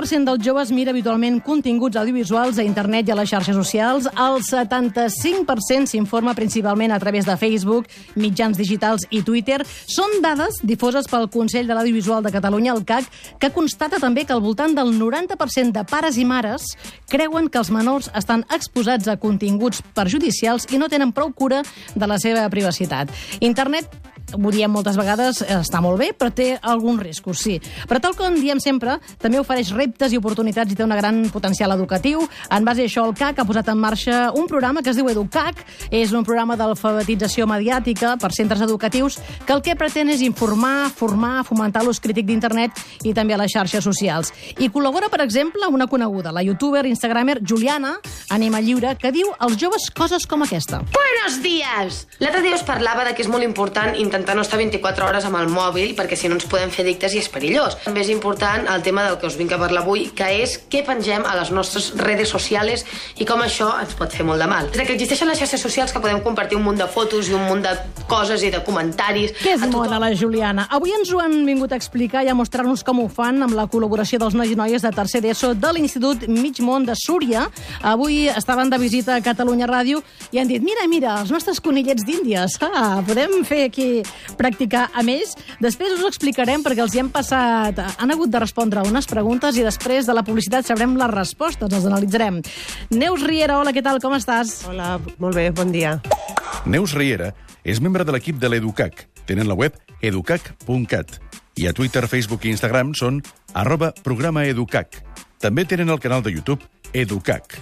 60% dels joves mira habitualment continguts audiovisuals a internet i a les xarxes socials. El 75% s'informa principalment a través de Facebook, mitjans digitals i Twitter. Són dades difoses pel Consell de l'Audiovisual de Catalunya, el CAC, que constata també que al voltant del 90% de pares i mares creuen que els menors estan exposats a continguts perjudicials i no tenen prou cura de la seva privacitat. Internet, ho diem moltes vegades, està molt bé, però té alguns riscos, sí. Però tal com diem sempre, també ofereix reptes i oportunitats i té un gran potencial educatiu. En base a això, el CAC ha posat en marxa un programa que es diu EduCAC. És un programa d'alfabetització mediàtica per centres educatius que el que pretén és informar, formar, fomentar l'ús crític d'internet i també a les xarxes socials. I col·labora, per exemple, una coneguda, la youtuber, instagramer Juliana, Ànima Lliure, que diu als joves coses com aquesta. Buenos días! L'altre dia us parlava de que és molt important intentar no estar 24 hores amb el mòbil, perquè si no ens podem fer addictes i és perillós. També és important el tema del que us vinc a parlar avui, que és què pengem a les nostres redes socials i com això ens pot fer molt de mal. Des que existeixen les xarxes socials que podem compartir un munt de fotos i un munt de coses i de comentaris... Què és mona, la Juliana? Avui ens ho han vingut a explicar i a mostrar-nos com ho fan amb la col·laboració dels nois i noies de tercer d'ESO de l'Institut Mig Món de Súria. Avui estaven de visita a Catalunya Ràdio i han dit, mira, els nostres conillets d'Índies, podem fer aquí practicar a més. Després us ho explicarem perquè els hi hem passat... Han hagut de respondre unes preguntes i després de la publicitat sabrem les respostes, les analitzarem. Neus Riera, hola, què tal, com estàs? Hola, molt bé, bon dia. Neus Riera és membre de l'equip de l'EduCAC. Tenen la web educac.cat. I a Twitter, Facebook i Instagram són @programaeducac. També tenen el canal de YouTube EduCAC.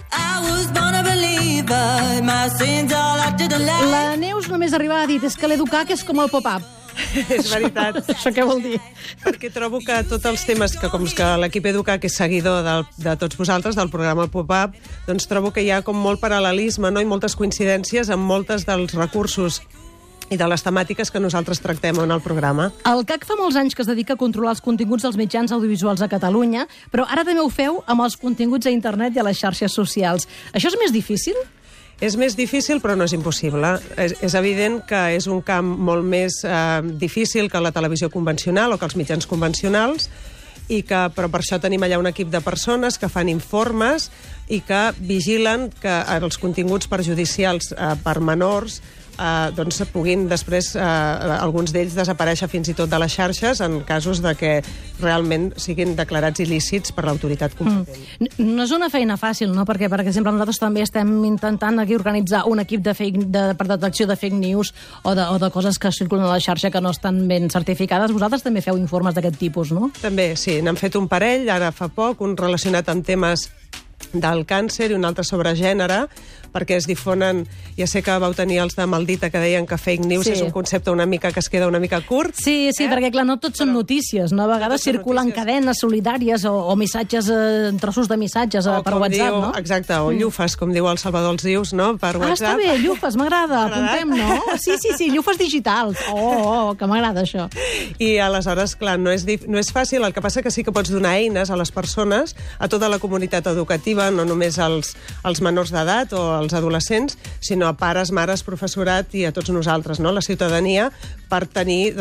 La Neus només arriba a dir és que l'EduCAC és com el pop-up. És veritat. Això què vol dir? Perquè trobo que tots els temes que, com que l'equip EduCAC és seguidor de tots vosaltres, del programa Pop-Up, doncs trobo que hi ha com molt paral·lelisme, no? I moltes coincidències amb moltes dels recursos i de les temàtiques que nosaltres tractem en el programa. El CAC fa molts anys que es dedica a controlar els continguts dels mitjans audiovisuals a Catalunya, però ara també ho feu amb els continguts a internet i a les xarxes socials. Això és més difícil? És més difícil, però no és impossible. És evident que és un camp molt més difícil que la televisió convencional o que els mitjans convencionals, però per això tenim allà un equip de persones que fan informes i que vigilen que els continguts perjudicials per menors doncs puguin després, alguns d'ells, desaparèixer fins i tot de les xarxes en casos de que realment siguin declarats il·lícits per l'autoritat competent. No és una feina fàcil, no? Perquè, per exemple, nosaltres també estem intentant aquí organitzar un equip per detecció de fake news o de coses que circulen a la xarxa que no estan ben certificades. Vosaltres també feu informes d'aquest tipus, no? També, sí. N'hem fet un parell, ara fa poc, un relacionat amb temes del càncer i un altre sobre gènere, perquè es difonen, ja sé que vau tenir els de Maldita que deien que fake news és un concepte una mica que es queda una mica curt. Sí, perquè clar, no tot són notícies, no? A vegades circulen cadenes solidàries o missatges, trossos de missatges per WhatsApp, no? Exacte, o llufes, com diu el Salvador Alzius, no? Per WhatsApp. Està bé, llufes, m'agrada, apuntem, no? Sí, llufes digitals. Que m'agrada això. I aleshores, clar, no és fàcil, el que passa que sí que pots donar eines a les persones, a tota la comunitat educativa, no només als menors d'edat o als adolescents, sinó a pares, mares, professorat i a tots nosaltres, no? La ciutadania, per tenir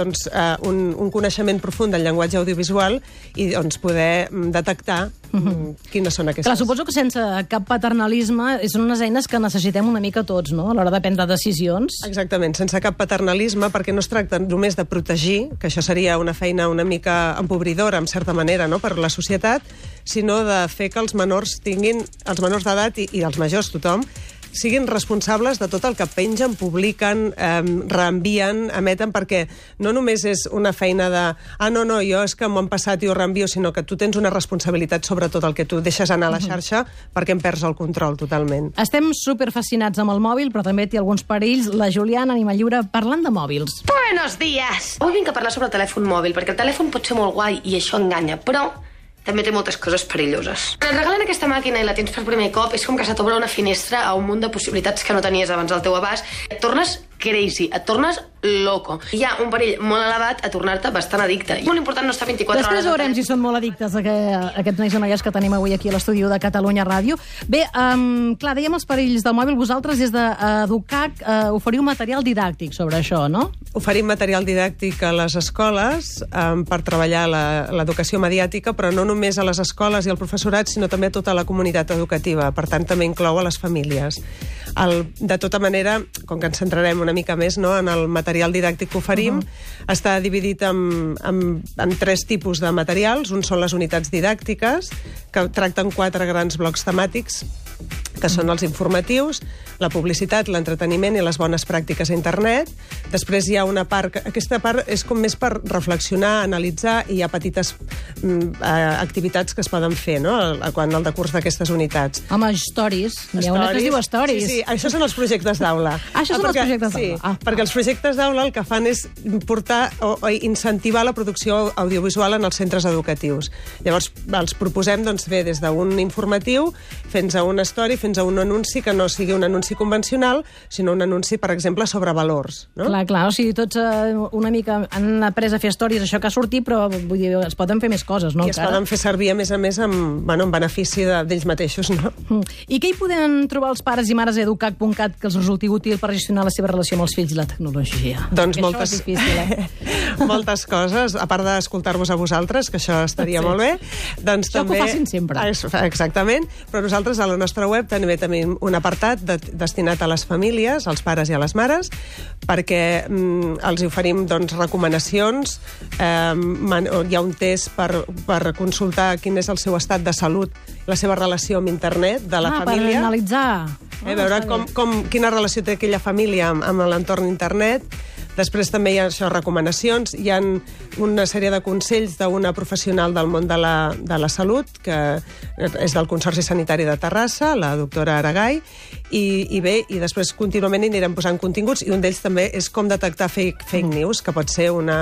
un coneixement profund del llenguatge audiovisual i poder detectar quines són aquestes. Clar, suposo que sense cap paternalisme són unes eines que necessitem una mica tots, no?, a l'hora de prendre decisions. Exactament, sense cap paternalisme, perquè no es tracta només de protegir, que això seria una feina una mica empobridora, en certa manera, no?, per la societat, sinó de fer que els menors tinguin, els menors d'edat i els majors, tothom, siguin responsables de tot el que pengen, publiquen, reenvien, emeten, perquè no només és una feina de jo és que m'ho han passat i ho reenvio, sinó que tu tens una responsabilitat sobre tot el que tu deixes anar a la xarxa perquè en perds el control totalment. Estem superfascinats amb el mòbil, però també té alguns perills. La Juliana, Ànima Lliure, parlant de mòbils. Buenos días! Avui vinc a parlar sobre el telèfon mòbil, perquè el telèfon pot ser molt guai i això enganya, però també té moltes coses perilloses. Quan et regalen aquesta màquina i la tens per primer cop, és com que se t'obre una finestra a un munt de possibilitats que no tenies abans al teu abast. Et tornes crazy, et tornes loco. Hi ha un perill molt elevat a tornar-te bastant addicte. És molt important no estar 24 hores... Després veurem si són molt addictes aquests nois i noies que tenim avui aquí a l'estudi de Catalunya Ràdio. Bé, clar, dèiem els perills del mòbil. Vosaltres, des d'Educac, oferiu material didàctic sobre això, no? Oferim material didàctic a les escoles per treballar l'educació mediàtica, però no només a les escoles i al professorat, sinó també a tota la comunitat educativa. Per tant, també inclou a les famílies. De tota manera, com que ens centrarem una mica més en el material didàctic que oferim, està dividit en 3 tipus de materials. Un són les unitats didàctiques, que tracten 4 grans blocs temàtics, que són els informatius, la publicitat, l'entreteniment i les bones pràctiques a internet. Després hi ha una part... Aquesta part és com més per reflexionar, analitzar, i hi ha petites activitats que es poden fer, no?, quan el decurs d'aquestes unitats. Home, stories. Hi ha una que es diu stories. Sí, això són els projectes d'aula. Això són els projectes d'aula. Sí, perquè els projectes d'aula el que fan és portar o incentivar la producció audiovisual en els centres educatius. Llavors, els proposem fer des d'un informatiu fins a una story, fins a un anunci que no sigui un anunci convencional, sinó un anunci, per exemple, sobre valors. No? Clar, o sigui, tots una mica han après a fer stories, això que ha sortit, però vull dir, es poden fer més coses, no? I es poden fer servir, a més, en benefici d'ells mateixos, no? I què hi poden trobar els pares i mares a educac.cat que els resulti útil per gestionar la seva relació amb els fills i la tecnologia? Doncs moltes... Això és difícil, moltes coses, a part d'escoltar-vos a vosaltres, que això estaria molt bé. Doncs això també... que ho facin sempre. Exactament, però nosaltres a la nostra web també tenim un apartat destinat a les famílies, als pares i a les mares, perquè els oferim recomanacions. Hi ha un test per consultar quin és el seu estat de salut, la seva relació amb internet de la família. Per analitzar. Veure quina relació té aquella família amb l'entorn internet. Després també hi ha recomanacions, hi ha una sèrie de consells d'una professional del món de la salut, que és del Consorci Sanitari de Terrassa, la doctora Aragai, i després contínuament hi anirem posant continguts, i un d'ells també és com detectar fake news, que pot ser un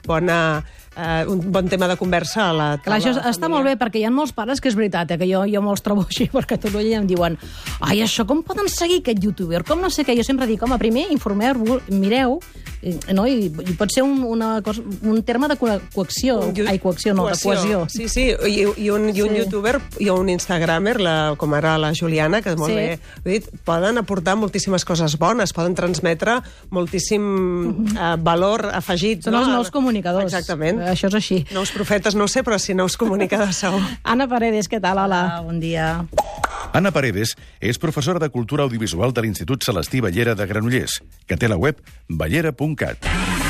bon tema de conversa a la taula. Això està molt bé, perquè hi ha molts pares que és veritat, que jo me'ls trobo així per Catalunya i em diuen, ai, això com poden seguir aquest youtuber? Com no sé què? Jo sempre dic, home, primer informeu-vos, mireu, no? I pot ser un terme de coacció, de cohesió. Sí, i un youtuber i un instagramer, com ara la Juliana, que molt bé dit, poden aportar moltíssimes coses bones, poden transmetre moltíssim valor afegit. Són els nous comunicadors. Exactament. Això és així. Nous profetes no ho sé, però sí nous comunicadors segur. Anna Paredes, què tal? Hola. Bon dia. Anna Paredes és professora de Cultura Audiovisual de l'Institut Celestí Ballera de Granollers, que té la web ballera.cat.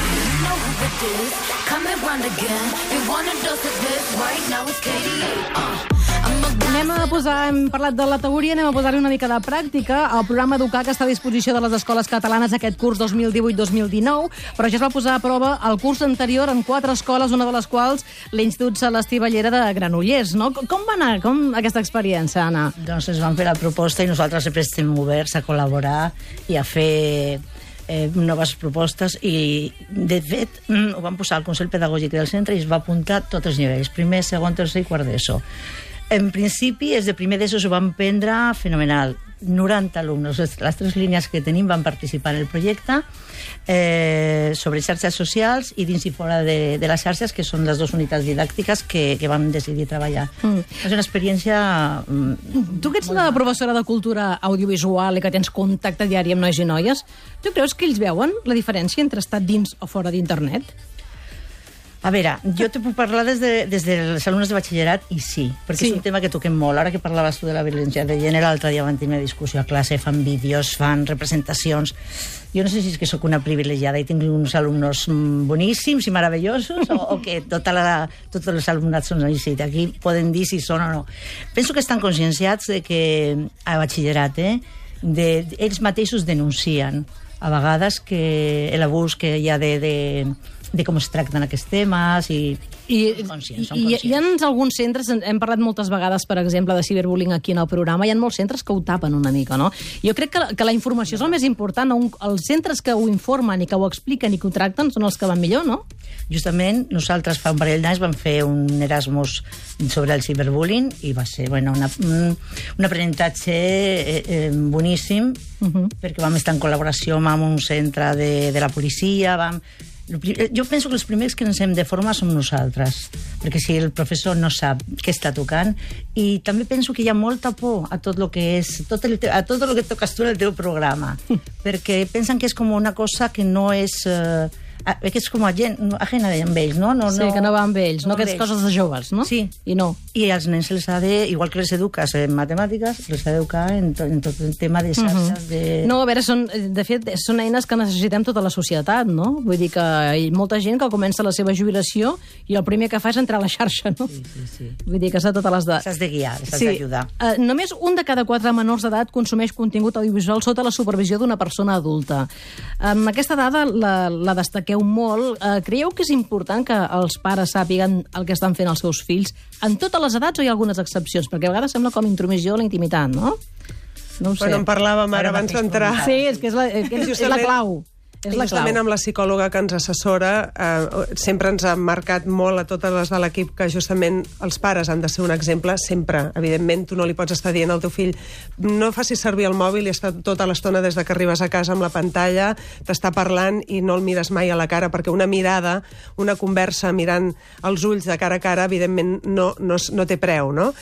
Hem parlat de la teoria, anem a posar-hi una mica de pràctica. El programa Educac està a disposició de les escoles catalanes aquest curs 2018-2019, però ja es va posar a prova el curs anterior en 4 escoles, una de les quals l'Institut Celestí Ballera de Granollers, no? Com va anar aquesta experiència, Anna? Doncs ens van fer la proposta i nosaltres sempre estem oberts a col·laborar i a fer noves propostes, i de fet ho van posar al Consell Pedagògic del centre i es va apuntar a tots els nivells, primer, segon, tercer i quart d'ESO. En principi, els de primer d'ESO s'ho van prendre fenomenal. 90 alumnes, les 3 línies que tenim, van participar en el projecte sobre xarxes socials i dins i fora de les xarxes, que són les 2 unitats didàctiques que vam decidir treballar. És una experiència... Tu que ets la professora de Cultura Audiovisual i que tens contacte diari amb nois i noies, tu creus que ells veuen la diferència entre estar dins o fora d'internet? A veure, jo te puc parlar des de les alumnes de batxillerat, i sí, perquè és un tema que toquem molt. Ara que parlaves tu de la violència de gènere, l'altre dia van tenir una discussió a classe, fan vídeos, fan representacions. Jo no sé si és que sóc una privilegiada i tinc uns alumnes boníssims i meravellosos, o que tots els alumnats són així. Aquí poden dir si són o no. Penso que estan conscienciats de que a batxillerat ells mateixos denuncien a vegades que l'abús que hi ha de com es tracten aquests temes i conscients, són conscients. Hi ha alguns centres, hem parlat moltes vegades, per exemple, de ciberbullying aquí en el programa, hi ha molts centres que ho tapen una mica, no? Jo crec que la informació és el més important. Els centres que ho informen i que ho expliquen i que ho tracten són els que van millor, no? Justament, nosaltres fa un parell d'anys vam fer un Erasmus sobre el ciberbullying i va ser un aprenentatge boníssim, perquè vam estar en col·laboració amb un centre de la policia, jo penso que els primers que ens hem de formar som nosaltres, perquè si el professor no sap què està tocant, i també penso que hi ha molta por a tot el que és, a tot el que toques tu en el teu programa, perquè pensen que és com una cosa que no és... que és com ajena amb ells, no? Sí, que no va amb ells, no que és coses de joves, no? Sí. I no. I als nens se'ls ha de, igual que les eduques en matemàtiques, els ha d'educar en tot el tema de xarxes de... No, a veure, de fet, són eines que necessitem tota la societat, no? Vull dir que hi ha molta gent que comença la seva jubilació i el primer que fa és entrar a la xarxa, no? Sí. Vull dir que s'ha totes les de... S'has de guiar, s'has d'ajudar. Només un de cada 4 menors d'edat consumeix contingut audiovisual sota la supervisió d'una persona adulta. Aquesta dada la destaqueu molt. Creieu que és important que els pares sàpiguen el que estan fent els seus fills en totes les edats o hi ha algunes excepcions? Perquè a vegades sembla com intromissió a la intimitat, no? No ho sé. Bueno, en parlàvem ara abans d'entrar. Sí, és que és la clau. Justament amb la psicòloga que ens assessora sempre ens ha marcat molt a totes les de l'equip que justament els pares han de ser un exemple sempre. Evidentment, tu no li pots estar dient al teu fill no facis servir el mòbil i està tota l'estona des de que arribes a casa amb la pantalla, t'està parlant i no el mires mai a la cara, perquè una mirada, una conversa mirant els ulls de cara a cara, evidentment no té preu, no?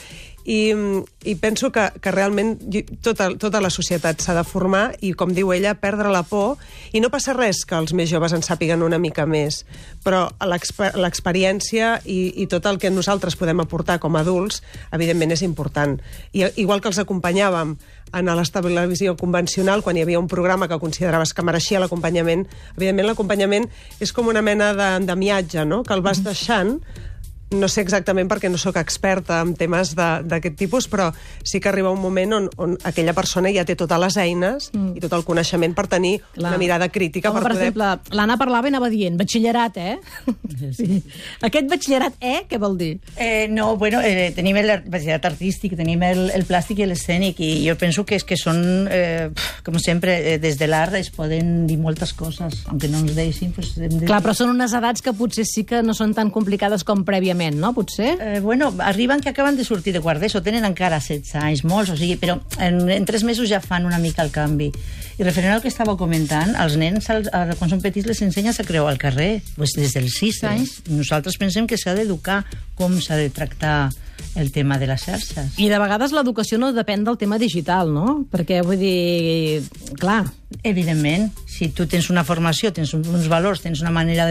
I penso que realment tota la societat s'ha de formar i, com diu ella, perdre la por, i no passa res que els més joves en sàpiguen una mica més, però l'experiència i tot el que nosaltres podem aportar com a adults, evidentment és important. I igual que els acompanyàvem a la televisió convencional, quan hi havia un programa que consideraves que mereixia l'acompanyament, evidentment l'acompanyament és com una mena d'andamiatge, no?, que el vas deixant. No sé exactament perquè no sóc experta en temes d'aquest tipus, però sí que arriba un moment on aquella persona ja té totes les eines i tot el coneixement per tenir una mirada crítica. Per exemple, l'Anna parlava i anava dient batxillerat, Sí. Aquest batxillerat, què vol dir? No, bueno, tenim el batxillerat artístic, tenim el plàstic i l'escènic, i jo penso que són, com sempre, des de l'art es poden dir moltes coses, aunque no ens deixin. Clar, però són unes edats que potser sí que no són tan complicades com prèviament, no, potser? Bueno, arriben que acaben de sortir de quart d'ESO, tenen encara 16 anys, molts, o sigui, però en 3 mesos ja fan una mica el canvi. I referent al que estàveu comentant, als nens, quan són petits, les ensenyes a creuar al carrer. Pues des dels 6 anys, nosaltres pensem que s'ha d'educar com s'ha de tractar el tema de les xarxes. I de vegades l'educació no depèn del tema digital, no? Perquè, vull dir, clar... Evidentment, si tu tens una formació, tens uns valors, tens una manera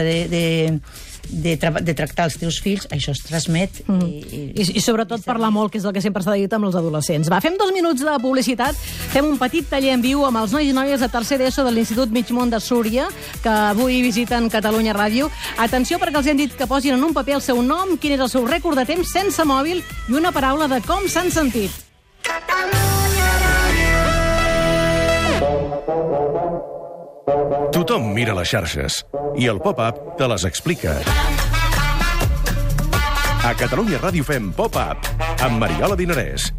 de tractar els teus fills, això es transmet. I sobretot parlar molt, que és el que sempre s'ha dit amb els adolescents. Va, fem 2 minuts de publicitat, fem un petit taller en viu amb els nois i noies de tercer d'ESO de l'Institut Migmont de Súria, que avui visiten Catalunya Ràdio. Atenció, perquè els hem dit que posin en un paper el seu nom, quin és el seu rècord de temps sense mòbil i una paraula de com s'han sentit. Tothom mira les xarxes i el pop-up te les explica. A Catalunya Ràdio fem pop-up amb Mariola Dinarès.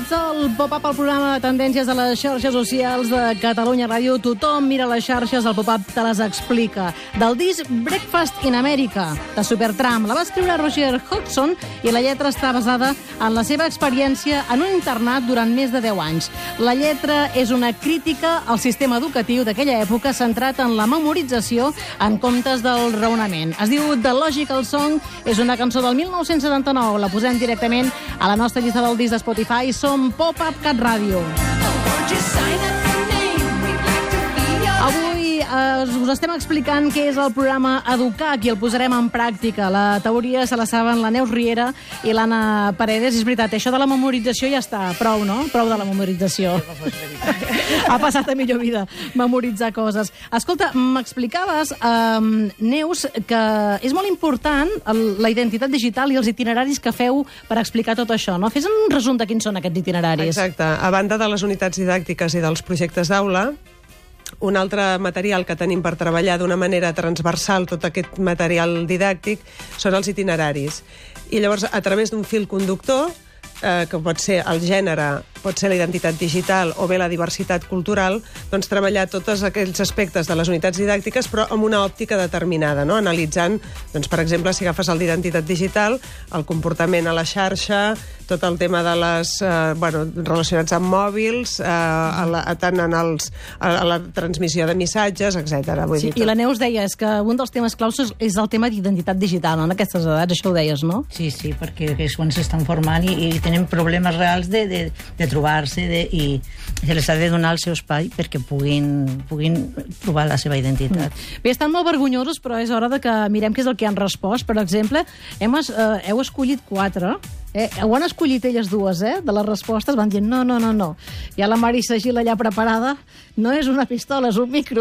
Benvinguts al Pop-Up, al programa de tendències de les xarxes socials de Catalunya Ràdio. Tothom mira les xarxes, el Pop-Up te les explica. Del disc Breakfast in America, de Supertramp. La va escriure Roger Hodgson i la lletra està basada en la seva experiència en un internat durant més de 10 anys. La lletra és una crítica al sistema educatiu d'aquella època centrat en la memorització en comptes del raonament. Es diu The Logical Song, és una cançó del 1979. La posem directament a la nostra llista del disc de Spotify. Som Pop-Up Cat Ràdio. Avui us estem explicant què és el programa EduCac i el posarem en pràctica. La teoria se la saben la Neus Riera i l'Anna Paredes. És veritat, això de la memorització ja està. Prou, no? Prou de la memorització. Ha passat a millor vida memoritzar coses. Escolta, m'explicaves, Neus, que és molt important la identitat digital i els itineraris que feu per explicar tot això, no? Fes un resum de quins són aquests itineraris. Exacte. A banda de les unitats didàctiques i dels projectes d'aula, un altre material que tenim per treballar d'una manera transversal tot aquest material didàctic són els itineraris. I llavors, a través d'un fil conductor, que pot ser el gènere, pot ser la identitat digital o bé la diversitat cultural, doncs treballar tots aquells aspectes de les unitats didàctiques, però amb una òptica determinada, no? Analitzant, doncs, per exemple, si agafes el d'identitat digital, el comportament a la xarxa, tot el tema de les, relacionats amb mòbils, tant en a la transmissió de missatges, etc. Sí, i la Neus deia que un dels temes claus és el tema d'identitat digital, no? En aquestes edats, això ho deies, no? Sí, perquè és quan s'estan formant i tenen problemes reals de trobar-se i se les ha de donar el seu espai perquè puguin trobar la seva identitat. Bé, estan molt vergonyosos, però és hora de que mirem què és el que han respost. Per exemple, heu escollit 4. Ho han escollit elles dues, de les respostes, van dir no. Hi ha la Marisa Gil allà preparada, no és una pistola, és un micro.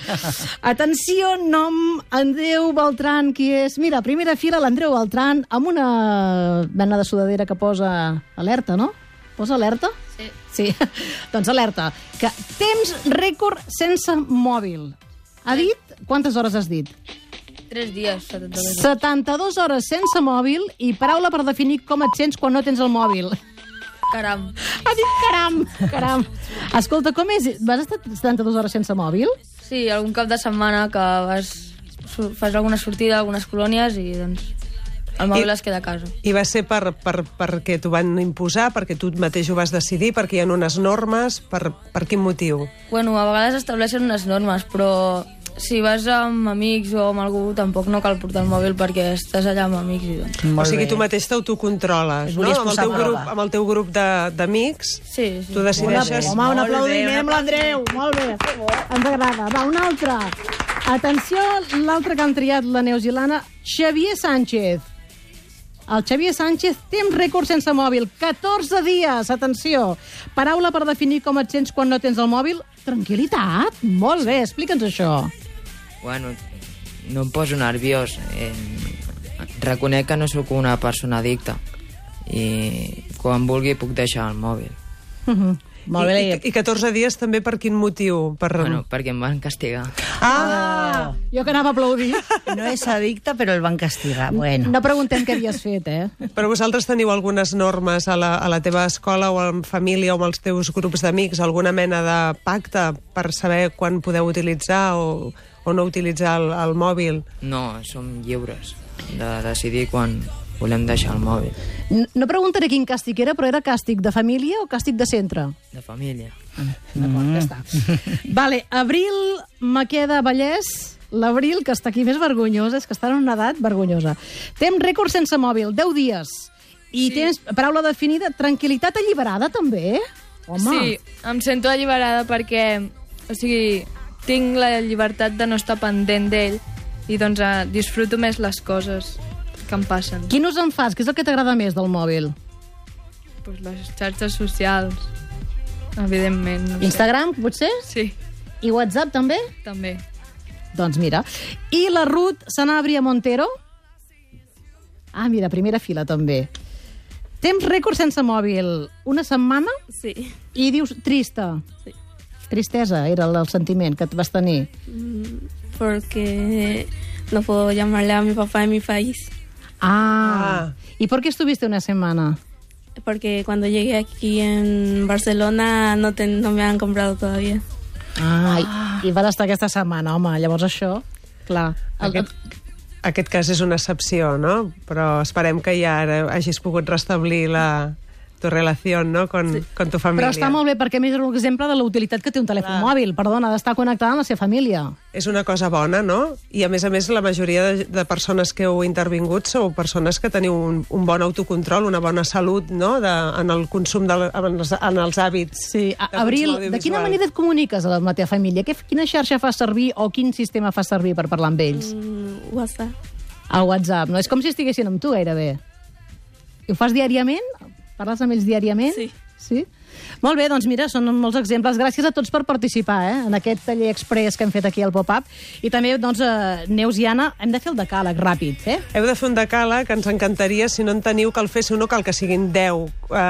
Atenció, nom, Andreu Beltran, qui és? Mira, primera fila, l'Andreu Beltran, amb una mena de sudadera que posa alerta, no? Posa alerta? Sí. Doncs alerta, que temps rècord sense mòbil. Ha dit? Quantes hores has dit? 3 dies, 72. 72 hores sense mòbil i paraula per definir com et sents quan no tens el mòbil. Caram. Ha dit caram. Escolta, com és? Vas estar 72 hores sense mòbil? Sí, algun cap de setmana que fas alguna sortida, algunes colònies i doncs el mòbil es queda a casa. I va ser perquè t'ho van imposar, perquè tu mateix ho vas decidir, perquè hi ha unes normes, per quin motiu? Bueno, a vegades estableixen unes normes, però si vas amb amics o amb algú tampoc no cal portar el mòbil perquè estàs allà amb amics i doncs. O sigui, tu mateix t'autocontroles, no? Amb el teu grup d'amics, sí. Tu decideixes... Home, un aplaudiment amb l'Andreu, molt bé. Ens agrada. Va, una altra. Atenció, l'altre que han triat la Neus i l'Anna, Xavier Sánchez. El Xavier Sánchez, temps rècord sense mòbil, 14 dies, atenció. Paraula per definir com et sents quan no tens el mòbil, tranquil·litat. Molt bé, explica'ns això. Bueno, no em poso nerviós. Reconec que no sóc una persona addicta i quan vulgui puc deixar el mòbil. Molt bé. I 14 dies també per quin motiu? Bueno, perquè em van castigar. Jo que anava a aplaudir. No és addicte, però el van castigar. Bueno. No preguntem què havies fet, Però vosaltres teniu algunes normes a la teva escola o en família o amb els teus grups d'amics, alguna mena de pacte per saber quan podeu utilitzar o no utilitzar el mòbil? No, som lliures de decidir quan volem deixar el mòbil. No preguntaré quin càstig era, però era càstig de família o càstig de centre? De família. D'acord, ja està. Vale, Abril Maqueda Vallès, l'Abril, que està aquí més vergonyosa, és que està en una edat vergonyosa. Temps rècord sense mòbil, 10 dies. I tens paraula definida, tranquil·litat alliberada, també? Home. Sí, em sento alliberada perquè, tinc la llibertat de no estar pendent d'ell i doncs disfruto més les coses que em passen. Quin ús en fas? Què és el que t'agrada més del mòbil? Pues les xarxes socials, evidentment. No sé. Instagram, potser? Sí. I WhatsApp, també? També. Doncs mira. I la Ruth Sanabria Montero? Ah, mira, primera fila, també. Temps rècord sense mòbil. Una setmana? Sí. I dius trista. Sí. Tristesa era el sentiment que et vas tenir. Porque no puedo llamarle a mi papá en mi país. ¿Y por qué estuviste una semana? porque cuando llegué aquí en Barcelona no me han comprado todavía. I van estar aquesta setmana, home, llavors això, clar. Aquest cas és una excepció, no? Però esperem que ja ara hagis pogut restablir tu relació, no?, con tu família. Però està molt bé, perquè a més és un exemple de la utilitat que té un telèfon mòbil. Perdona, d'estar connectada amb la seva família. És una cosa bona, no? I a més, la majoria de persones que heu intervingut sou persones que teniu un bon autocontrol, una bona salut, no?, en el consum, en els hàbits. Sí. Abril, de quina manera et comuniques amb la teva família? Quina xarxa fas servir o quin sistema fas servir per parlar amb ells? WhatsApp. El WhatsApp, no? És com si estiguessin amb tu, gairebé. I ho fas diàriament? Parles amb ells diàriament? Sí. Molt bé, doncs mira, són molts exemples. Gràcies a tots per participar en aquest taller express que hem fet aquí al Pop-Up. I també, doncs, Neus i Anna, hem de fer el decàleg ràpid, Heu de fer un decàleg, que ens encantaria. Si no en teniu, cal fer, no cal que siguin 10.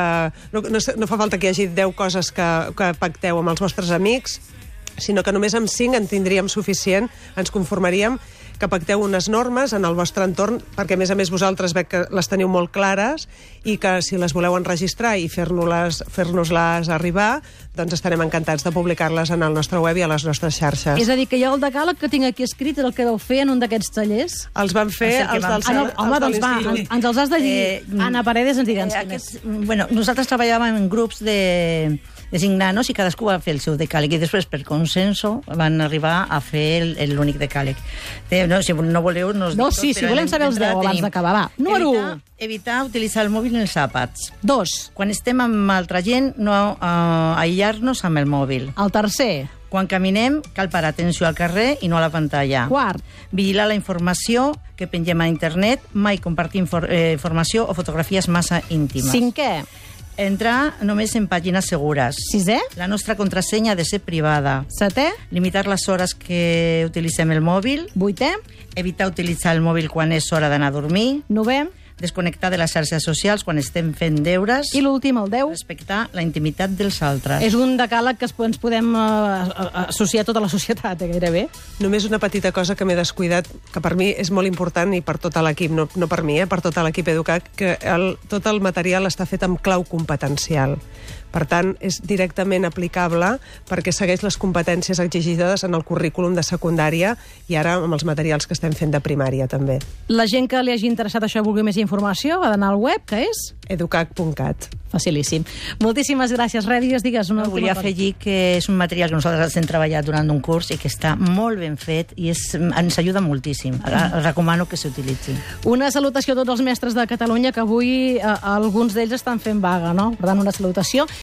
No fa falta que hi hagi 10 coses que pacteu amb els vostres amics, sinó que només amb 5 en tindríem suficient, ens conformaríem que pacteu unes normes en el vostre entorn, perquè, a més, vosaltres veig que les teniu molt clares i que si les voleu enregistrar i fer-nos-les arribar, doncs estarem encantats de publicar-les en el nostre web i a les nostres xarxes. És a dir, que hi ha el decàleg que tinc aquí escrit, el que vau fer en un d'aquests tallers? Els van fer els de l'Institut. Home, doncs va, ens els has de dir. Anna Paredes, ens digues. Bueno, nosaltres treballàvem en grups de 5 nanos i cadascú va fer el seu decàleg i després per consenso van arribar a fer l'únic decàleg. No, si no voleu nos dic tot, si volem saber els 10 abans d'acabar, va. Número 1. Evitar utilitzar el mòbil en els àpats. 2. Quan estem amb altra gent, no aïllar-nos amb el mòbil. El tercer. Quan caminem, cal parar atenció al carrer i no a la pantalla. 4. Vigilar la informació que pengem a internet, mai compartir informació o fotografies massa íntimes. 5è. Entrar només en pàgines segures. 6è. La nostra contrasenya ha de ser privada. 7è. Limitar les hores que utilitzem el mòbil. 8è. Evitar utilitzar el mòbil quan és hora d'anar a dormir. 9è. Desconnectar de les xarxes socials quan estem fent deures. I l'últim, el 10. Respectar la intimitat dels altres. És un decàleg que ens podem associar a tota la societat, gairebé. Només una petita cosa que m'he descuidat, que per mi és molt important i per tot l'equip, no per mi, per tot l'equip Educac, que tot el material està fet amb clau competencial. Per tant, és directament aplicable perquè segueix les competències exigides en el currículum de secundària i ara amb els materials que estem fent de primària, també. La gent que li hagi interessat això, vulgui més informació, ha d'anar al web, que és? educac.cat. Facilíssim. Moltíssimes gràcies. Digues una última volia afegir que és un material que nosaltres hem treballat durant un curs i que està molt ben fet i ens ajuda moltíssim. Recomano que s'utilitzi. Una salutació a tots els mestres de Catalunya, que avui alguns d'ells estan fent vaga, no? Per tant, una salutació.